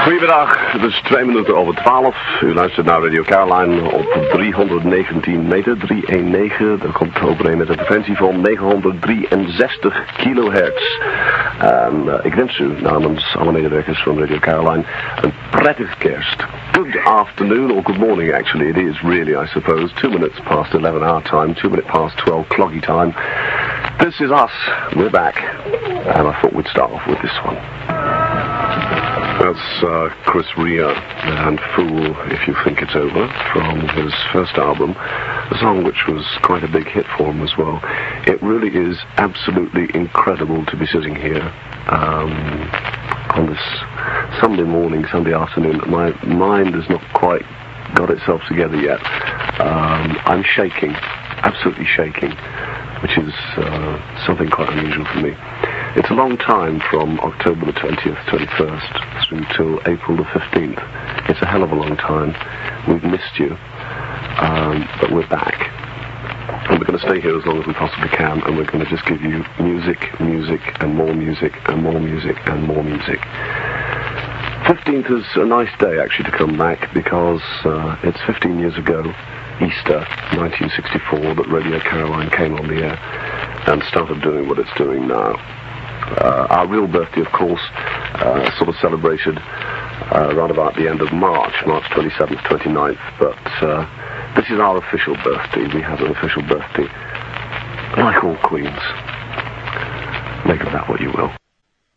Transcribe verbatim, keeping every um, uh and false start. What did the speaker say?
Goedemiddag, het is twee minuten over twaalf. U luistert naar Radio Caroline op driehonderdnegentien meter, driehonderdnegentien. Dat komt overeen met de frequentie van negenhonderddrieënzestig kilohertz. En uh, ik wens u namens alle medewerkers van Radio Caroline een prettige kerst. Good afternoon, or good morning actually. It is really, I suppose, two minutes past eleven our time, two minutes past twelve cloggy time. This is us, we're back. And I thought we'd start off with this one. That's uh, Chris Rea and Fool If You Think It's Over from his first album, a song which was quite a big hit for him as well. It really is absolutely incredible to be sitting here um, on this Sunday morning, Sunday afternoon. My mind has not quite got itself together yet. Um, I'm shaking, absolutely shaking, which is uh, something quite unusual for me. It's a long time from October the twentieth, twenty-first through till April the fifteenth. It's a hell of a long time. We've missed you, um, but we're back. And we're going to stay here as long as we possibly can, and we're going to just give you music, music, and more music, and more music, and more music. fifteenth is a nice day, actually, to come back, because uh, it's fifteen years ago, Easter nineteen sixty-four, that Radio Caroline came on the air and started doing what it's doing now. Uh, our real birthday, of course, uh, sort of celebrated uh, right about the end of March, March twenty-seventh, twenty-ninth, but uh, this is our official birthday. We have an official birthday, like all queens. Make of that what you will.